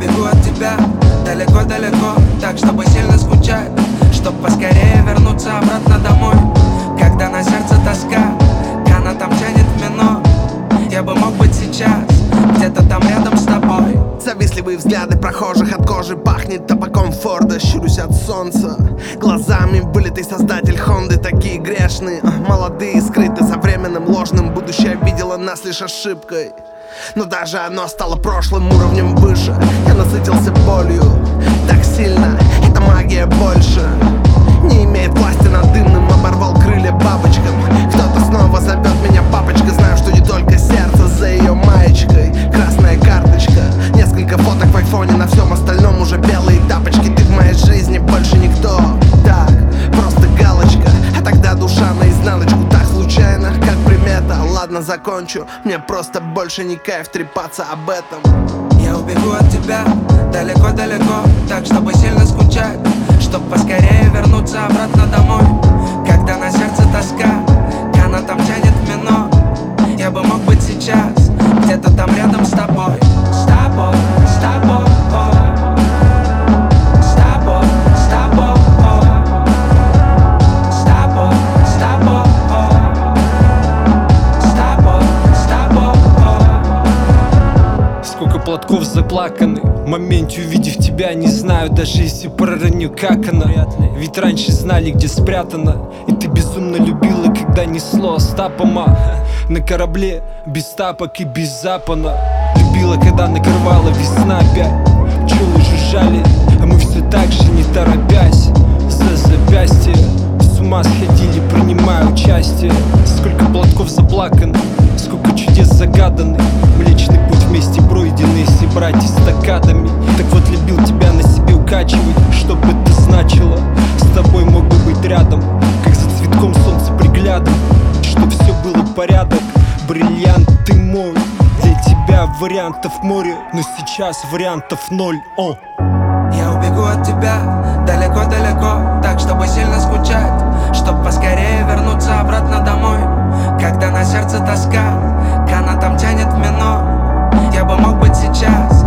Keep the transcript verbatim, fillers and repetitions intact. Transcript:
убегу от тебя далеко-далеко, так, чтобы сильно скучать, чтоб поскорее вернуться обратно домой. Когда на сердце тоска, канатом тянет в минор. Я бы мог быть сейчас где-то там рядом с тобой. Завистливые взгляды прохожих, от кожи пахнет табаком Форда. Щурюсь от солнца, глазами вылитый создатель Хонды. Такие грешные, молодые, скрыты за временным ложным. Будущее видела нас лишь ошибкой, но даже оно стало прошлым уровнем выше. Я насытился болью так сильно, эта магия больше не имеет власти над дымным. Оборвал крылья бабочкам, кто-то снова зовет меня папочка. Знаю, что не только сердце за ее маечкой. Красная карточка, несколько фоток в айфоне, на всем остальном уже белые тапочки. Ты в моей жизни больше никто, так, просто галочка. А тогда душа наизнаночку, так случайно, как примета. Ладно, закончу, мне просто больше не кайф трепаться об этом. Я убегу от тебя далеко-далеко, так, чтобы сильно скучать, чтоб поскорее вернуться обратно домой. Когда на сердце тоска, канатом тянет в минор. Я бы мог быть сейчас где-то там рядом с тобой. С тобой, с тобой, с тобой, с тобой, с тобой, с тобой, с тобой, с тобой. Сколько платков заплаканы, в моменте увидев тебя, не знаю даже если пророню, как она. Ведь раньше знали, где спрятана, и ты безумно любила, когда несло Остапома на корабле, без тапок и без запана. Любила, когда накрывала весна опять, пчелы жужжали, а мы все так же не торопясь за запястье с ума сходили, принимая участие. Сколько платков заплаканы, сколько чудес загаданы, Млечный путь вместе пройденный, если брать эстакадами. Так вот, любил тебя на себе укачивать, что бы это значило. С тобой мог бы быть рядом, как за цветком солнца приглядом, чтоб все было порядок. Бриллиант, ты мой, для тебя вариантов море, но сейчас вариантов ноль. О. Я убегу от тебя далеко-далеко, так, чтобы сильно скучать, чтоб поскорее вернуться обратно домой. Когда на сердце тоска, канатом тянет в минор. Я бы мог быть сейчас